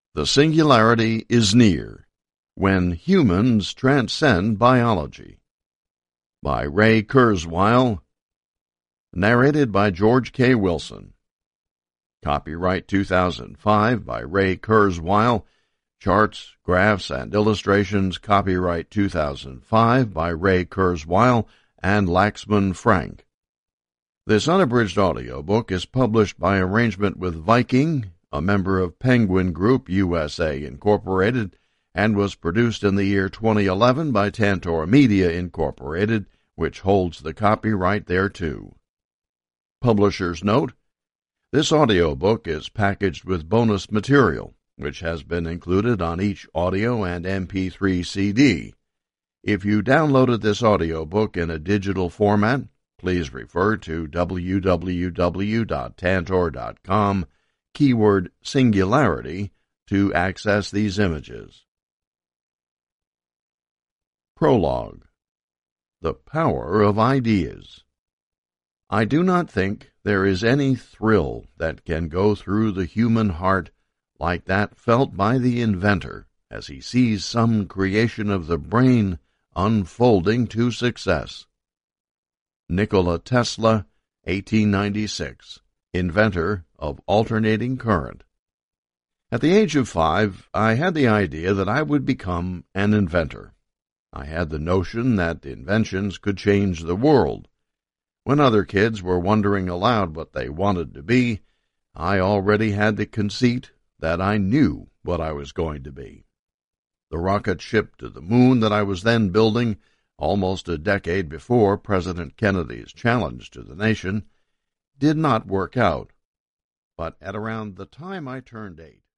The Singularity is Near When Humans Transcend Biology by Ray Kurzweil, narrated by George K. Wilson. Copyright 2005 by Ray Kurzweil. Charts, graphs, and illustrations copyright 2005 by Ray Kurzweil and Laxman Frank. This unabridged audiobook is published by arrangement with Viking, a member of Penguin Group USA Incorporated, and was produced in the year 2011 by Tantor Media Incorporated, which holds the copyright thereto. Publisher's note: this audiobook is packaged with bonus material, which has been included on each audio and MP3 CD. If you downloaded this audiobook in a digital format, please refer to www.tantor.com, keyword Singularity, to access these images. Prologue. The Power of Ideas. I do not think there is any thrill that can go through the human heart like that felt by the inventor as he sees some creation of the brain unfolding to success. Nikola Tesla, 1896, inventor of alternating current. At the age of 5, I had the idea that I would become an inventor. I had the notion that inventions could change the world. When other kids were wondering aloud what they wanted to be, I already had the conceit that I knew what I was going to be. The rocket ship to the moon that I was then building, almost a decade before President Kennedy's challenge to the nation, did not work out. But at around the time I turned 8,